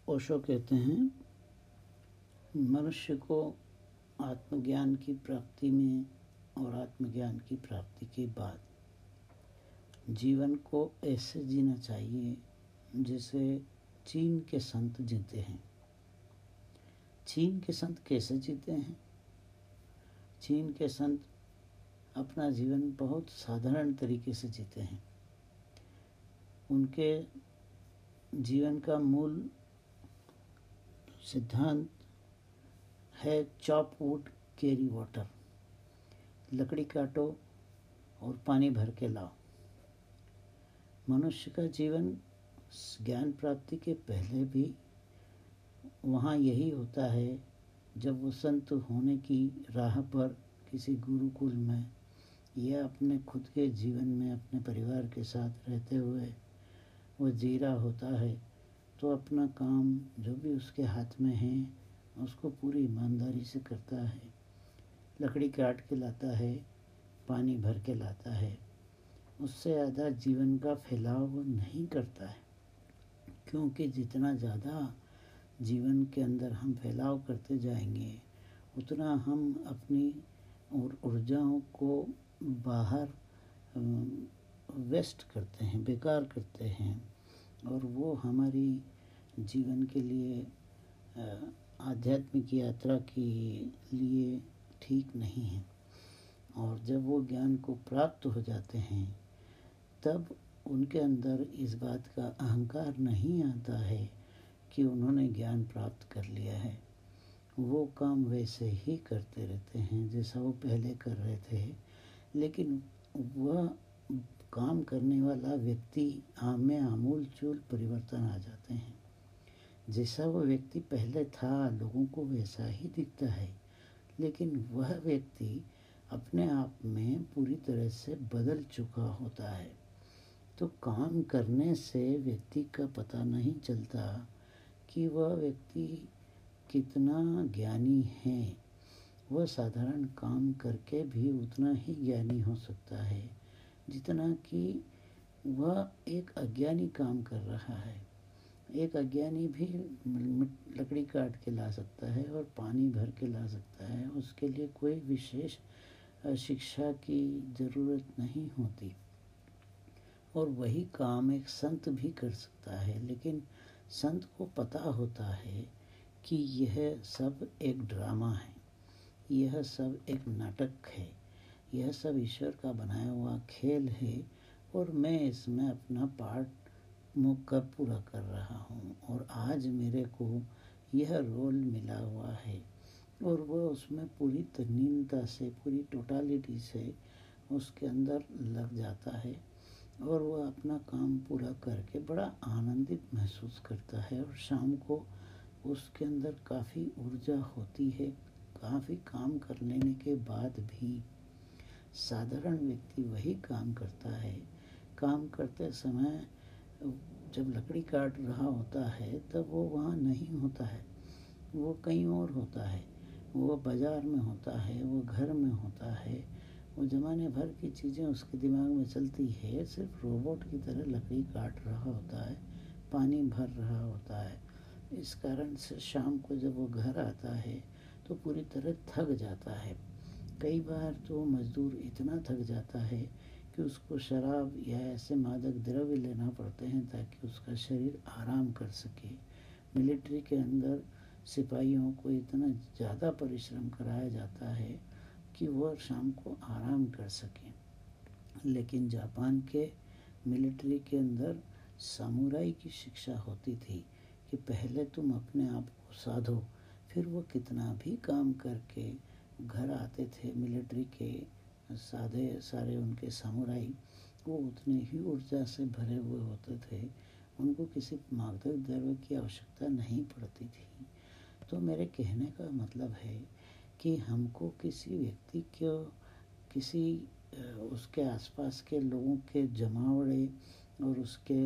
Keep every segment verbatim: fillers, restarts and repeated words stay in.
ओशो कहते हैं, मनुष्य को आत्मज्ञान की प्राप्ति में और आत्मज्ञान की प्राप्ति के बाद जीवन को ऐसे जीना चाहिए जैसे चीन के संत जीते हैं। चीन के संत कैसे जीते हैं? चीन के संत अपना जीवन बहुत साधारण तरीके से जीते हैं। उनके जीवन का मूल सिद्धांत है चॉप वुड कैरी वाटर, लकड़ी काटो और पानी भर के लाओ। मनुष्य का जीवन ज्ञान प्राप्ति के पहले भी वहाँ यही होता है। जब वो संत होने की राह पर किसी गुरुकुल में या अपने खुद के जीवन में अपने परिवार के साथ रहते हुए वो जी रहा होता है, तो अपना काम जो भी उसके हाथ में है उसको पूरी ईमानदारी से करता है। लकड़ी काट के लाता है, पानी भर के लाता है। उससे ज़्यादा जीवन का फैलाव वो नहीं करता है, क्योंकि जितना ज़्यादा जीवन के अंदर हम फैलाव करते जाएंगे उतना हम अपनी और ऊर्जाओं को बाहर वेस्ट करते हैं, बेकार करते हैं, और वो हमारी जीवन के लिए आध्यात्मिक यात्रा के लिए ठीक नहीं है। और जब वो ज्ञान को प्राप्त हो जाते हैं तब उनके अंदर इस बात का अहंकार नहीं आता है कि उन्होंने ज्ञान प्राप्त कर लिया है। वो काम वैसे ही करते रहते हैं जैसा वो पहले कर रहे थे, लेकिन वह काम करने वाला व्यक्ति में आमूल चूल परिवर्तन आ जाते हैं। जैसा वो व्यक्ति पहले था लोगों को वैसा ही दिखता है, लेकिन वह व्यक्ति अपने आप में पूरी तरह से बदल चुका होता है। तो काम करने से व्यक्ति का पता नहीं चलता कि वह व्यक्ति कितना ज्ञानी है। वह साधारण काम करके भी उतना ही ज्ञानी हो सकता है जितना कि वह एक अज्ञानी काम कर रहा है। एक अज्ञानी भी लकड़ी काट के ला सकता है और पानी भर के ला सकता है। उसके लिए कोई विशेष शिक्षा की ज़रूरत नहीं होती, और वही काम एक संत भी कर सकता है। लेकिन संत को पता होता है कि यह सब एक ड्रामा है, यह सब एक नाटक है, यह सब ईश्वर का बनाया हुआ खेल है, और मैं इसमें अपना पार्ट मुकर पूरा कर रहा हूँ, और आज मेरे को यह रोल मिला हुआ है। और वह उसमें पूरी तन्नीनता से, पूरी टोटालिटी से उसके अंदर लग जाता है, और वह अपना काम पूरा करके बड़ा आनंदित महसूस करता है। और शाम को उसके अंदर काफ़ी ऊर्जा होती है। काफ़ी काम कर लेने के बाद भी साधारण व्यक्ति वही काम करता है। काम करते समय जब लकड़ी काट रहा होता है तब वो वहाँ नहीं होता है, वो कहीं और होता है। वो बाज़ार में होता है, वो घर में होता है, वो ज़माने भर की चीज़ें उसके दिमाग में चलती है। सिर्फ रोबोट की तरह लकड़ी काट रहा होता है, पानी भर रहा होता है। इस कारण से शाम को जब वो घर आता है तो पूरी तरह थक जाता है। कई बार तो मज़दूर इतना थक जाता है कि उसको शराब या ऐसे मादक द्रव्य लेना पड़ते हैं ताकि उसका शरीर आराम कर सके। मिलिट्री के अंदर सिपाहियों को इतना ज़्यादा परिश्रम कराया जाता है कि वह शाम को आराम कर सकें। लेकिन जापान के मिलिट्री के अंदर सामुराई की शिक्षा होती थी कि पहले तुम अपने आप को साधो, फिर वो कितना भी काम करके घर आते थे। मिलिट्री के साधे सारे उनके सामुराई वो उतने ही ऊर्जा से भरे हुए होते थे, उनको किसी मादक द्रव्य की आवश्यकता नहीं पड़ती थी। तो मेरे कहने का मतलब है कि हमको किसी व्यक्ति को, किसी उसके आसपास के लोगों के जमावड़े और उसके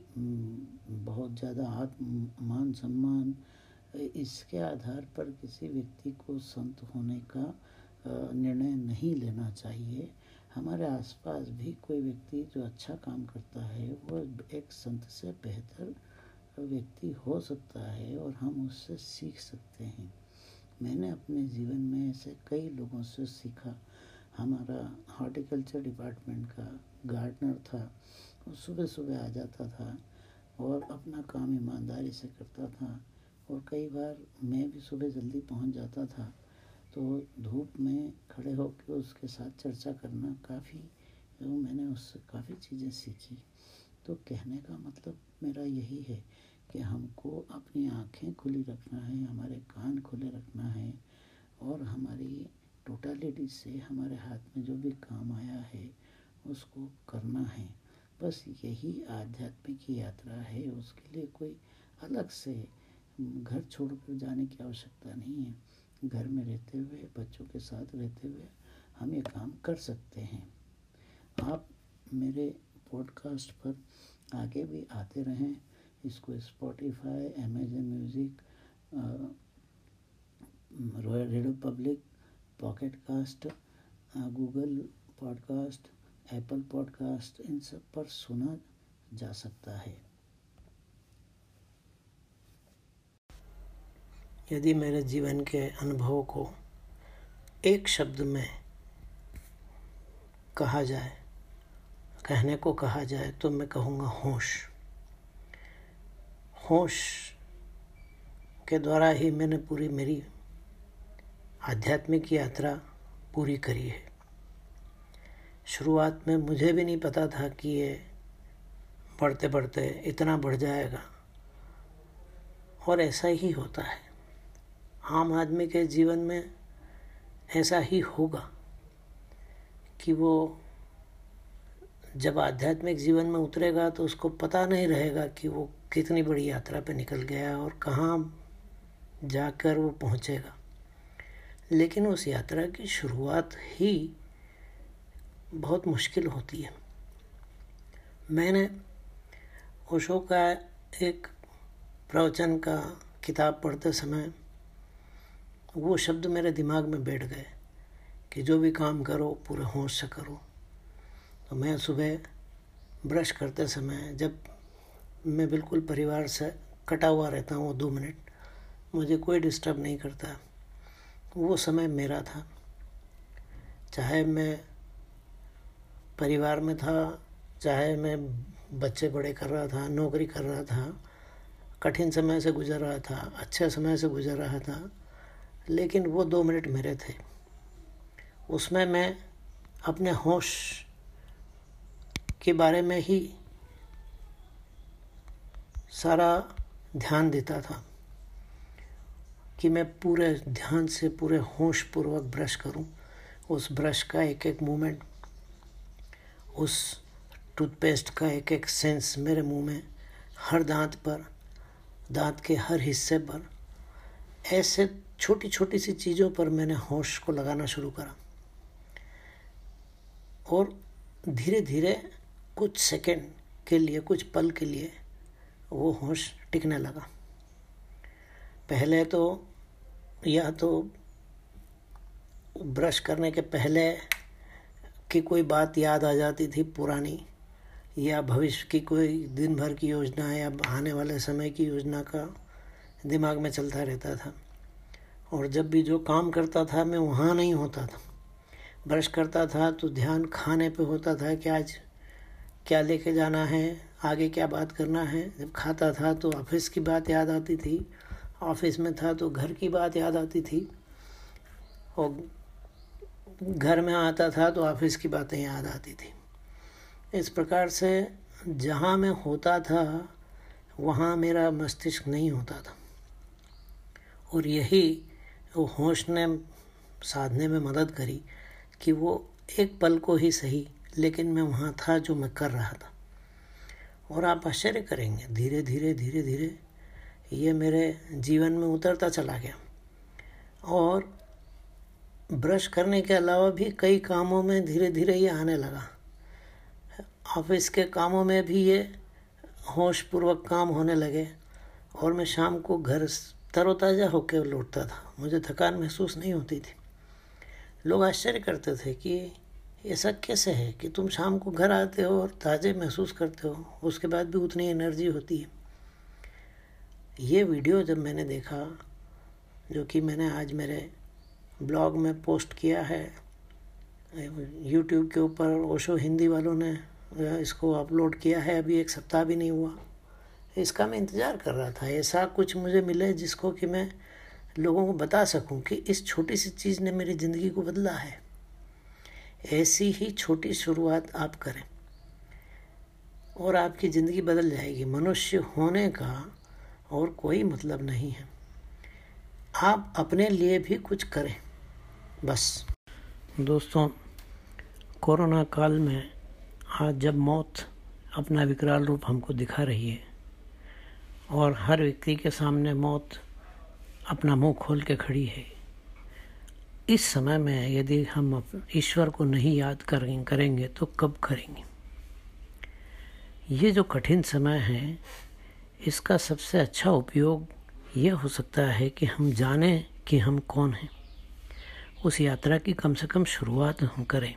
बहुत ज़्यादा आत्म मान सम्मान, इसके आधार पर किसी व्यक्ति को संत होने का निर्णय नहीं लेना चाहिए। हमारे आसपास भी कोई व्यक्ति जो अच्छा काम करता है वो एक संत से बेहतर व्यक्ति हो सकता है और हम उससे सीख सकते हैं। मैंने अपने जीवन में ऐसे कई लोगों से सीखा। हमारा हॉर्टिकल्चर डिपार्टमेंट का गार्डनर था, वो सुबह सुबह आ जाता था और अपना काम ईमानदारी से करता था, और कई बार मैं भी सुबह जल्दी पहुंच जाता था, तो धूप में खड़े होकर उसके साथ चर्चा करना काफ़ी, मैंने उससे काफ़ी चीज़ें सीखी। तो कहने का मतलब मेरा यही है कि हमको अपनी आँखें खुली रखना है, हमारे कान खुले रखना है, और हमारी टोटलिटी से हमारे हाथ में जो भी काम आया है उसको करना है। बस यही आध्यात्मिक यात्रा है। उसके लिए कोई अलग से घर छोड़कर जाने की आवश्यकता नहीं है। घर में रहते हुए, बच्चों के साथ रहते हुए हम ये काम कर सकते हैं। आप मेरे पॉडकास्ट पर आगे भी आते रहें। इसको Spotify, Amazon music, radio public, pocket cast, Google podcast, Apple podcast, इन सब पर सुना जा सकता है। यदि मेरे जीवन के अनुभव को एक शब्द में कहा जाए, कहने को कहा जाए, तो मैं कहूँगा होश। होश के द्वारा ही मैंने पूरी मेरी आध्यात्मिक यात्रा पूरी करी है। शुरुआत में मुझे भी नहीं पता था कि ये बढ़ते बढ़ते इतना बढ़ जाएगा, और ऐसा ही होता है। आम आदमी के जीवन में ऐसा ही होगा कि वो जब आध्यात्मिक जीवन में उतरेगा तो उसको पता नहीं रहेगा कि वो कितनी बड़ी यात्रा पे निकल गया और कहाँ जाकर वो पहुँचेगा। लेकिन उस यात्रा की शुरुआत ही बहुत मुश्किल होती है। मैंने ओशो का एक प्रवचन का किताब पढ़ते समय वो शब्द मेरे दिमाग में बैठ गए कि जो भी काम करो पूरे होश से करो। तो मैं सुबह ब्रश करते समय, जब मैं बिल्कुल परिवार से कटा हुआ रहता हूँ, दो मिनट मुझे कोई डिस्टर्ब नहीं करता, वो समय मेरा था। चाहे मैं परिवार में था, चाहे मैं बच्चे बड़े कर रहा था, नौकरी कर रहा था, कठिन समय से गुजर रहा था, अच्छे समय से गुजर रहा था, लेकिन वो दो मिनट मेरे थे। उसमें मैं अपने होश के बारे में ही सारा ध्यान देता था कि मैं पूरे ध्यान से, पूरे होश पूर्वक ब्रश करूं। उस ब्रश का एक एक मूवमेंट, उस टूथपेस्ट का एक एक सेंस मेरे मुंह में, हर दांत पर, दांत के हर हिस्से पर, ऐसे छोटी छोटी सी चीज़ों पर मैंने होश को लगाना शुरू करा। और धीरे धीरे कुछ सेकंड के लिए, कुछ पल के लिए वो होश टिकने लगा। पहले तो या तो ब्रश करने के पहले की कोई बात याद आ जाती थी पुरानी, या भविष्य की कोई दिन भर की योजना या आने वाले समय की योजना का दिमाग में चलता रहता था। और जब भी जो काम करता था मैं वहाँ नहीं होता था। ब्रश करता था तो ध्यान खाने पे होता था कि आज क्या लेके जाना है, आगे क्या बात करना है। जब खाता था तो ऑफिस की बात याद आती थी, ऑफिस में था तो घर की बात याद आती थी, और घर में आता था तो ऑफिस की बातें याद आती थी। इस प्रकार से जहाँ मैं होता था वहाँ मेरा मस्तिष्क नहीं होता था। और यही वो होश ने साधने में मदद करी कि वो एक पल को ही सही, लेकिन मैं वहाँ था जो मैं कर रहा था। और आप आश्चर्य करेंगे, धीरे धीरे धीरे धीरे ये मेरे जीवन में उतरता चला गया। और ब्रश करने के अलावा भी कई कामों में धीरे धीरे ये आने लगा। ऑफिस के कामों में भी ये होशपूर्वक काम होने लगे, और मैं शाम को घर तरोताज़ा होकर लौटता था, मुझे थकान महसूस नहीं होती थी। लोग आश्चर्य करते थे कि ऐसा कैसे है कि तुम शाम को घर आते हो और ताज़े महसूस करते हो, उसके बाद भी उतनी एनर्जी होती है। ये वीडियो जब मैंने देखा, जो कि मैंने आज मेरे ब्लॉग में पोस्ट किया है, यूट्यूब के ऊपर ओशो हिंदी वालों ने इसको अपलोड किया है, अभी एक सप्ताह भी नहीं हुआ। इसका मैं इंतज़ार कर रहा था, ऐसा कुछ मुझे मिले जिसको कि मैं लोगों को बता सकूं कि इस छोटी सी चीज़ ने मेरी ज़िंदगी को बदला है। ऐसी ही छोटी शुरुआत आप करें और आपकी ज़िंदगी बदल जाएगी। मनुष्य होने का और कोई मतलब नहीं है, आप अपने लिए भी कुछ करें बस। दोस्तों, कोरोना काल में आज जब मौत अपना विकराल रूप हमको दिखा रही है और हर व्यक्ति के सामने मौत अपना मुंह खोल के खड़ी है, इस समय में यदि हम ईश्वर को नहीं याद करेंगे तो कब करेंगे। ये जो कठिन समय है, इसका सबसे अच्छा उपयोग यह हो सकता है कि हम जानें कि हम कौन हैं। उस यात्रा की कम से कम शुरुआत हम करें।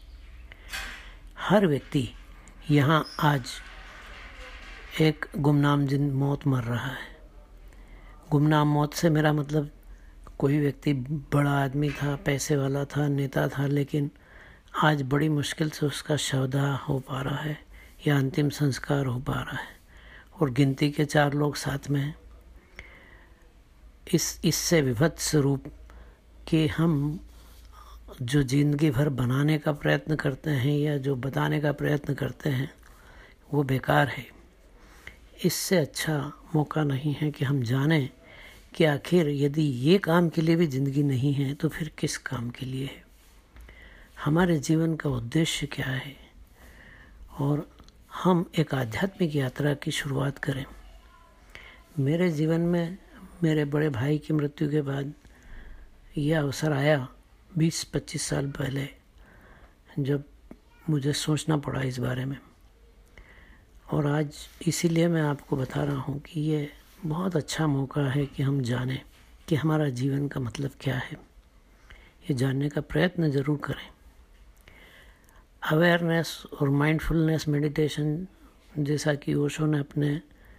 हर व्यक्ति यहाँ आज एक गुमनाम जिन मौत मर रहा है। गुमनाम मौत से मेरा मतलब कोई व्यक्ति बड़ा आदमी था, पैसे वाला था, नेता था, लेकिन आज बड़ी मुश्किल से उसका शवदाह हो पा रहा है या अंतिम संस्कार हो पा रहा है और गिनती के चार लोग साथ में हैं। इस इससे विभत्स रूप कि हम जो जिंदगी भर बनाने का प्रयत्न करते हैं या जो बताने का प्रयत्न करते हैं वो बेकार है। इससे अच्छा मौका नहीं है कि हम जानें कि आखिर यदि ये काम के लिए भी ज़िंदगी नहीं है तो फिर किस काम के लिए है, हमारे जीवन का उद्देश्य क्या है, और हम एक आध्यात्मिक यात्रा की शुरुआत करें। मेरे जीवन में मेरे बड़े भाई की मृत्यु के बाद यह अवसर आया बीस पच्चीस साल पहले, जब मुझे सोचना पड़ा इस बारे में, और आज इसीलिए मैं आपको बता रहा हूँ कि ये बहुत अच्छा मौका है कि हम जानें कि हमारा जीवन का मतलब क्या है। ये जानने का प्रयत्न ज़रूर करें। अवेयरनेस और माइंडफुलनेस मेडिटेशन, जैसा कि ओशो ने अपने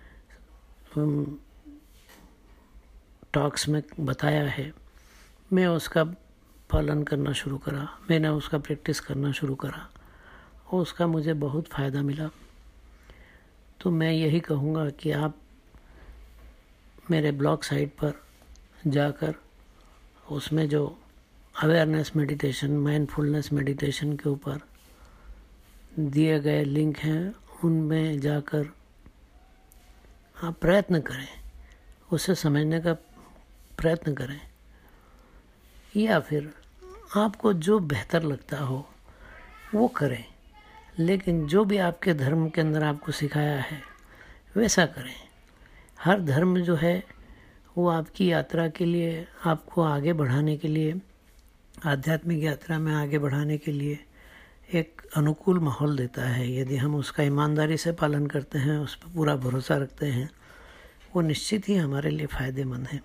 टॉक्स में बताया है, मैं उसका पालन करना शुरू करा, मैंने उसका प्रैक्टिस करना शुरू करा और उसका मुझे बहुत फ़ायदा मिला। तो मैं यही कहूँगा कि आप मेरे ब्लॉग साइट पर जाकर उसमें जो अवेयरनेस मेडिटेशन, माइंडफुलनेस मेडिटेशन के ऊपर दिए गए लिंक हैं, उनमें जाकर आप प्रयत्न करें, उसे समझने का प्रयत्न करें, या फिर आपको जो बेहतर लगता हो वो करें। लेकिन जो भी आपके धर्म के अंदर आपको सिखाया है वैसा करें। हर धर्म जो है वो आपकी यात्रा के लिए, आपको आगे बढ़ाने के लिए, आध्यात्मिक यात्रा में आगे बढ़ाने के लिए एक अनुकूल माहौल देता है। यदि हम उसका ईमानदारी से पालन करते हैं, उस पर पूरा भरोसा रखते हैं, वो निश्चित ही हमारे लिए फ़ायदेमंद है।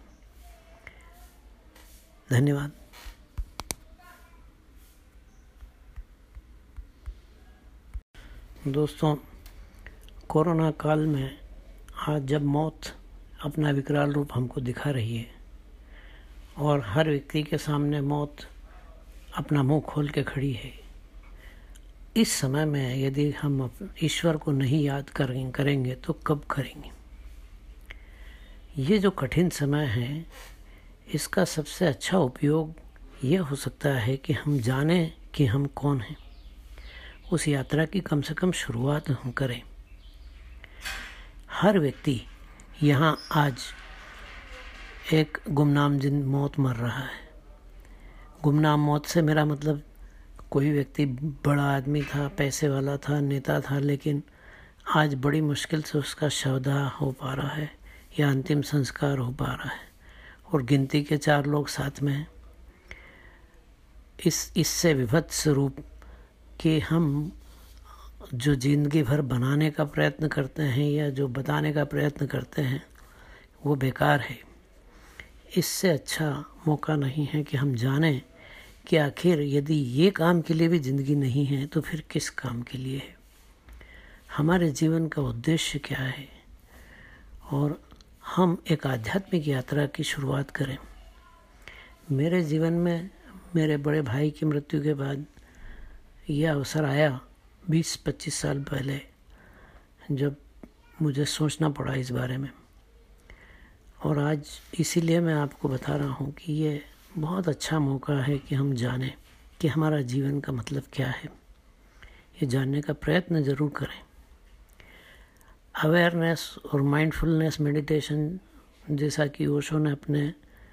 धन्यवाद। दोस्तों, कोरोना काल में आज जब मौत अपना विकराल रूप हमको दिखा रही है और हर व्यक्ति के सामने मौत अपना मुंह खोल के खड़ी है, इस समय में यदि हम ईश्वर को नहीं याद करेंगे तो कब करेंगे। ये जो कठिन समय है, इसका सबसे अच्छा उपयोग यह हो सकता है कि हम जानें कि हम कौन हैं। उस यात्रा की कम से कम शुरुआत हम करें। हर व्यक्ति यहाँ आज एक गुमनाम जिन मौत मर रहा है। गुमनाम मौत से मेरा मतलब कोई व्यक्ति बड़ा आदमी था, पैसे वाला था, नेता था, लेकिन आज बड़ी मुश्किल से उसका शवदाह हो पा रहा है या अंतिम संस्कार हो पा रहा है और गिनती के चार लोग साथ में हैं। इस इससे विभत्स रूप कि हम जो जिंदगी भर बनाने का प्रयत्न करते हैं या जो बताने का प्रयत्न करते हैं वो बेकार है। इससे अच्छा मौका नहीं है कि हम जानें कि आखिर यदि ये काम के लिए भी ज़िंदगी नहीं है तो फिर किस काम के लिए है, हमारे जीवन का उद्देश्य क्या है, और हम एक आध्यात्मिक यात्रा की शुरुआत करें। मेरे जीवन में मेरे बड़े भाई की मृत्यु के बाद यह अवसर आया बीस पच्चीस साल पहले, जब मुझे सोचना पड़ा इस बारे में। और आज इसीलिए मैं आपको बता रहा हूँ कि ये बहुत अच्छा मौका है कि हम जानें कि हमारा जीवन का मतलब क्या है। ये जानने का प्रयत्न ज़रूर करें। अवेयरनेस और माइंडफुलनेस मेडिटेशन, जैसा कि ओशो ने अपने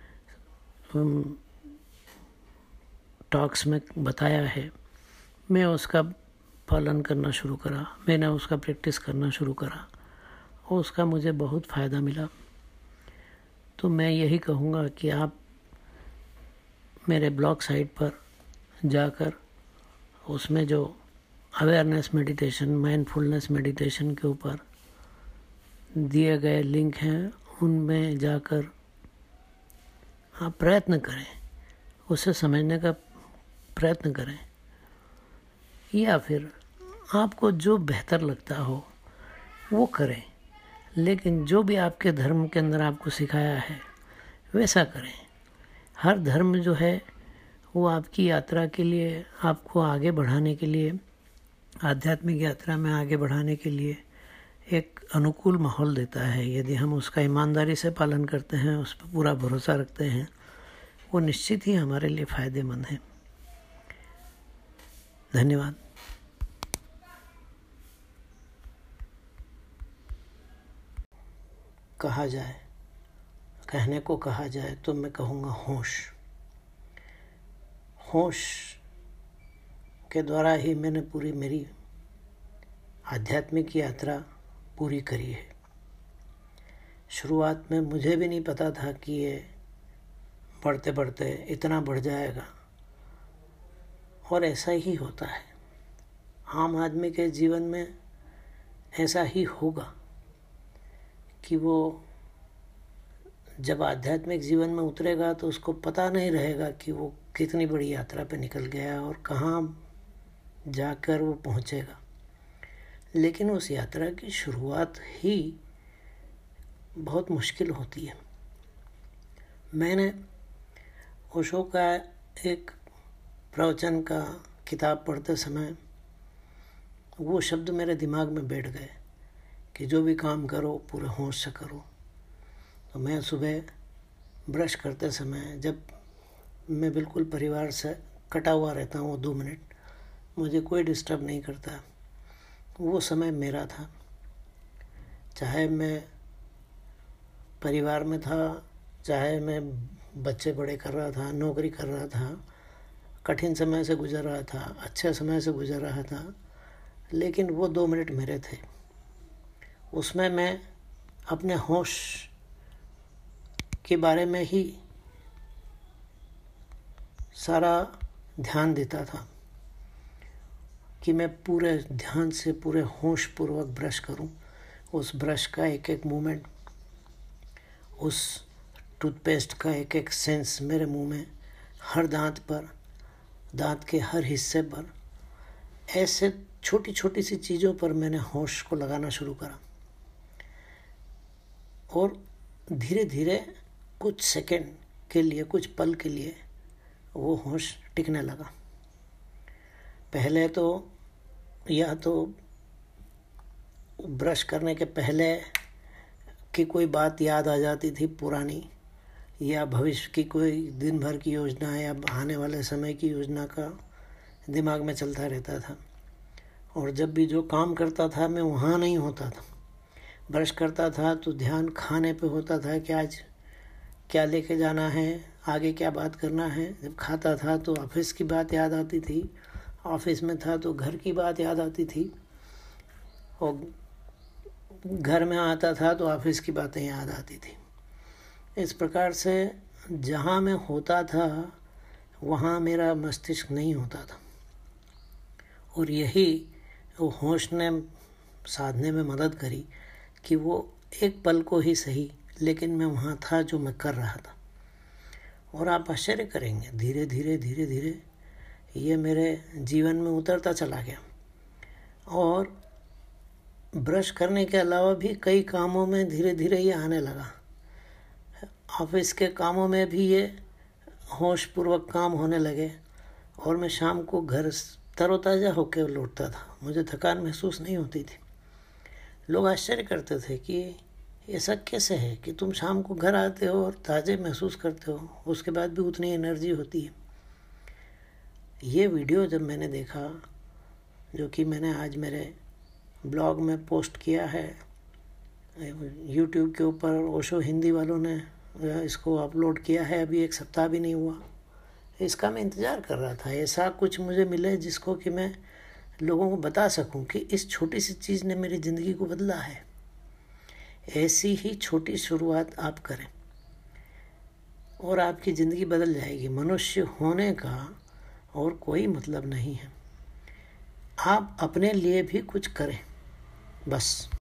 टॉक्स में बताया है, मैं उसका पालन करना शुरू करा, मैंने उसका प्रैक्टिस करना शुरू करा और उसका मुझे बहुत फ़ायदा मिला। तो मैं यही कहूँगा कि आप मेरे ब्लॉग साइट पर जाकर उसमें जो अवेयरनेस मेडिटेशन, माइंडफुलनेस मेडिटेशन के ऊपर दिए गए लिंक हैं, उनमें जाकर आप प्रयत्न करें, उसे समझने का प्रयत्न करें, या फिर आपको जो बेहतर लगता हो वो करें। लेकिन जो भी आपके धर्म के अंदर आपको सिखाया है वैसा करें। हर धर्म जो है वो आपकी यात्रा के लिए, आपको आगे बढ़ाने के लिए, आध्यात्मिक यात्रा में आगे बढ़ाने के लिए एक अनुकूल माहौल देता है। यदि हम उसका ईमानदारी से पालन करते हैं, उस पर पूरा भरोसा रखते हैं, वो निश्चित ही हमारे लिए फ़ायदेमंद है। धन्यवाद। कहा जाए, कहने को कहा जाए तो मैं कहूँगा होश। होश के द्वारा ही मैंने पूरी मेरी आध्यात्मिक यात्रा पूरी करी है। शुरुआत में मुझे भी नहीं पता था कि ये बढ़ते बढ़ते इतना बढ़ जाएगा, और ऐसा ही होता है। आम आदमी के जीवन में ऐसा ही होगा कि वो जब आध्यात्मिक जीवन में उतरेगा तो उसको पता नहीं रहेगा कि वो कितनी बड़ी यात्रा पे निकल गया और कहाँ जाकर वो पहुँचेगा। लेकिन उस यात्रा की शुरुआत ही बहुत मुश्किल होती है। मैंने ओशो का एक प्रवचन का किताब पढ़ते समय वो शब्द मेरे दिमाग में बैठ गए कि जो भी काम करो पूरे होश से करो। तो मैं सुबह ब्रश करते समय, जब मैं बिल्कुल परिवार से कटा हुआ रहता हूँ, दो मिनट मुझे कोई डिस्टर्ब नहीं करता, वो समय मेरा था। चाहे मैं परिवार में था, चाहे मैं बच्चे बड़े कर रहा था, नौकरी कर रहा था, कठिन समय से गुजर रहा था, अच्छे समय से गुजर रहा था, लेकिन वो दो मिनट मेरे थे। उसमें मैं अपने होश के बारे में ही सारा ध्यान देता था कि मैं पूरे ध्यान से, पूरे होश पूर्वक ब्रश करूं। उस ब्रश का एक एक मूवमेंट, उस टूथपेस्ट का एक एक सेंस मेरे मुंह में, हर दांत पर, दांत के हर हिस्से पर, ऐसे छोटी छोटी सी चीज़ों पर मैंने होश को लगाना शुरू करा। और धीरे धीरे कुछ सेकंड के लिए, कुछ पल के लिए वो होश टिकने लगा। पहले तो या तो ब्रश करने के पहले की कोई बात याद आ जाती थी पुरानी, या भविष्य की कोई दिन भर की योजना या आने वाले समय की योजना का दिमाग में चलता रहता था। और जब भी जो काम करता था मैं वहाँ नहीं होता था। ब्रश करता था तो ध्यान खाने पे होता था कि आज क्या लेके जाना है, आगे क्या बात करना है। जब खाता था तो ऑफिस की बात याद आती थी, ऑफिस में था तो घर की बात याद आती थी, और घर में आता था तो ऑफिस की बातें याद आती थी। इस प्रकार से जहाँ मैं होता था वहाँ मेरा मस्तिष्क नहीं होता था। और यही वो होश ने साधने में मदद करी कि वो एक पल को ही सही, लेकिन मैं वहाँ था जो मैं कर रहा था। और आप आश्चर्य करेंगे, धीरे धीरे धीरे धीरे ये मेरे जीवन में उतरता चला गया। और ब्रश करने के अलावा भी कई कामों में धीरे धीरे ये आने लगा। ऑफिस के कामों में भी ये होशपूर्वक काम होने लगे और मैं शाम को घर तरोताज़ा होकर लौटता था। मुझे थकान महसूस नहीं होती थी। लोग आश्चर्य करते थे कि ऐसा कैसे है कि तुम शाम को घर आते हो और ताज़े महसूस करते हो, उसके बाद भी उतनी एनर्जी होती है। ये वीडियो जब मैंने देखा, जो कि मैंने आज मेरे ब्लॉग में पोस्ट किया है, यूट्यूब के ऊपर ओशो हिंदी वालों ने इसको अपलोड किया है, अभी एक सप्ताह भी नहीं हुआ। इसका मैं इंतज़ार कर रहा था, ऐसा कुछ मुझे मिले जिसको कि मैं लोगों को बता सकूं कि इस छोटी सी चीज़ ने मेरी ज़िंदगी को बदला है। ऐसी ही छोटी शुरुआत आप करें और आपकी ज़िंदगी बदल जाएगी। मनुष्य होने का और कोई मतलब नहीं है। आप अपने लिए भी कुछ करें बस।